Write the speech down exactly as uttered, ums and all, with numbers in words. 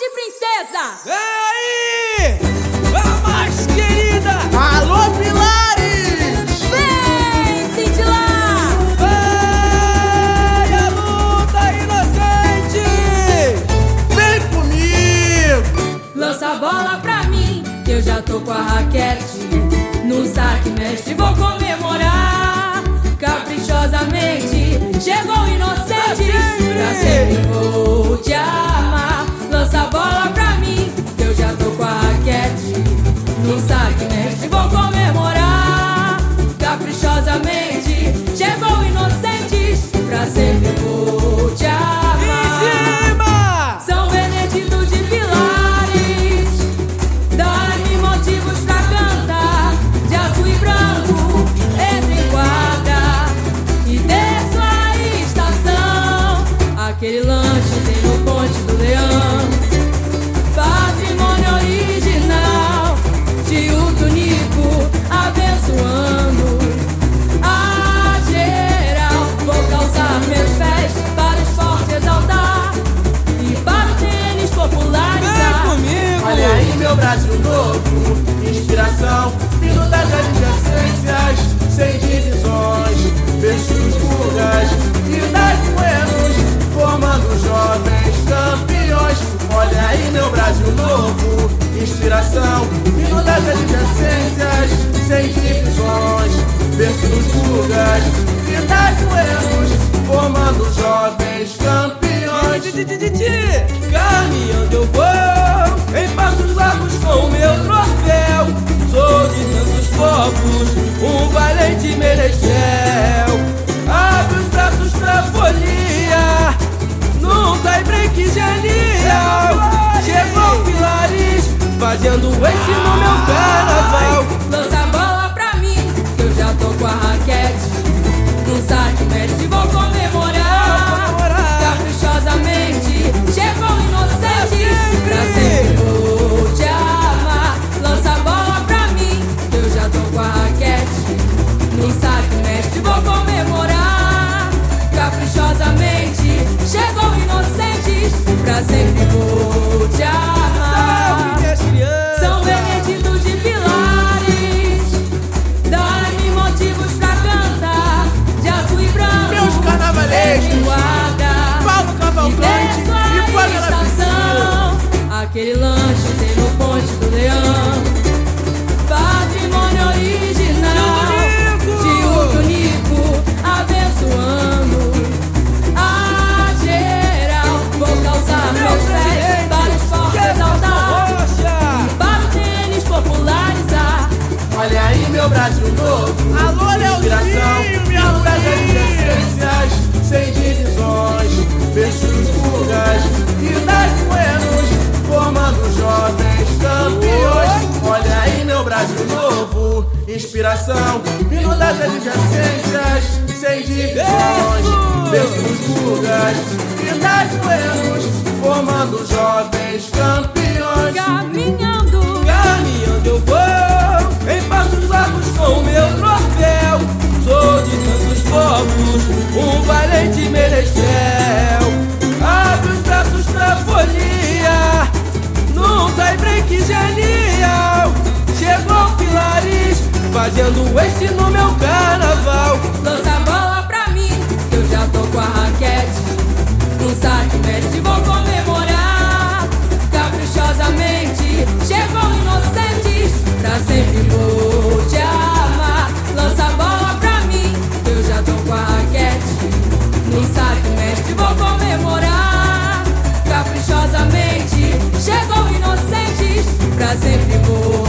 de princesa! Vem aí! A mais querida! Alô, Pilares! Vem, cintilar! Vem a luta inocente! Vem comigo! Lança a bola pra mim, que eu já tô com a raquete. No saque, mestre, vou comemorar caprichosamente. Chegou o inocente, pra sempre vou te amar. Lança a bola pra mim, que eu já tô com a raquete. No saque, mestre, vou comemorar caprichosamente. Chegou o inocente, pra sempre vou te amar. Em cima! São Benedito de Pilares, dá-me motivos pra cantar. De azul e branco, entra em quadra e desço a estação. Aquele lanche tem no Ponte do Leão, patrimônio original. Tio Tonico abençoando a geral. Vou calçar meus pés para o esporte exaltar e para o tênis popularizar. Vem comigo! Olha aí meu Brasil novo, inspiração, vindo das adjacências, sem divisões, berços pulgas e das moedas, formando jovens campeões. Olha aí meu Brasil novo, inspiração, vindo das adjacências, sem divisões, berços pulgas e das moedas, formando jovens campeões. Caminhando eu vou, em passos largos com o meu troféu. Sou de tantos povos, um valente menestrel. Abre os braços pra folia, num tie break genial. Chegou o Pilares, fazendo esse no meu carnaval. Lança a bola pra mim, que eu já tô com a raquete. No saque, mestre, vou comemorar caprichosamente. Chegou o inocente, pra sempre vou te amar. Lança a bola pra mim, que eu já tô com a raquete. No saque, mestre, vou comemorar caprichosamente. Chegou o inocente, pra sempre vou te amar. São Benedito de Pilares, dá-me motivos pra cantar. De azul e branco, Meus carnavalescos, guarda Paulo e Cavalcante desço a e Pamela estação. Aquele lanche tem no Ponte do Leão, patrimônio original. Tio Tonico abençoando a geral. Vou calçar meus pés para o esporte exaltar e para o tênis popularizar. olha aí meu Brasil novo, Alô, inspiração, Leozinho, minha vindo das filha. adjacências, sem divisões, berços pulgas e das moedas, formando jovens campeões. Olha aí meu Brasil novo, inspiração, vindo das adjacências, sem divisões, berços pulgas e das moedas, formando jovens campeões. Caminhando, Caminhando eu vou, em passos largos com o meu troféu. Sou de tantos povos, um valente menestrel. Abre os braços pra folia, num tie break genial. Chegou o Pilares, fazendo esse no meu carnaval. lança a bola pra mim, que eu já tô com a raquete. No saque, mestre, vou comemorar caprichosamente. Chegou o inocente, pra sempre vou te amar. Lança a bola pra mim, que eu já tô com a raquete. No saque, mestre, vou comemorar caprichosamente. Chegou o inocente, pra sempre vou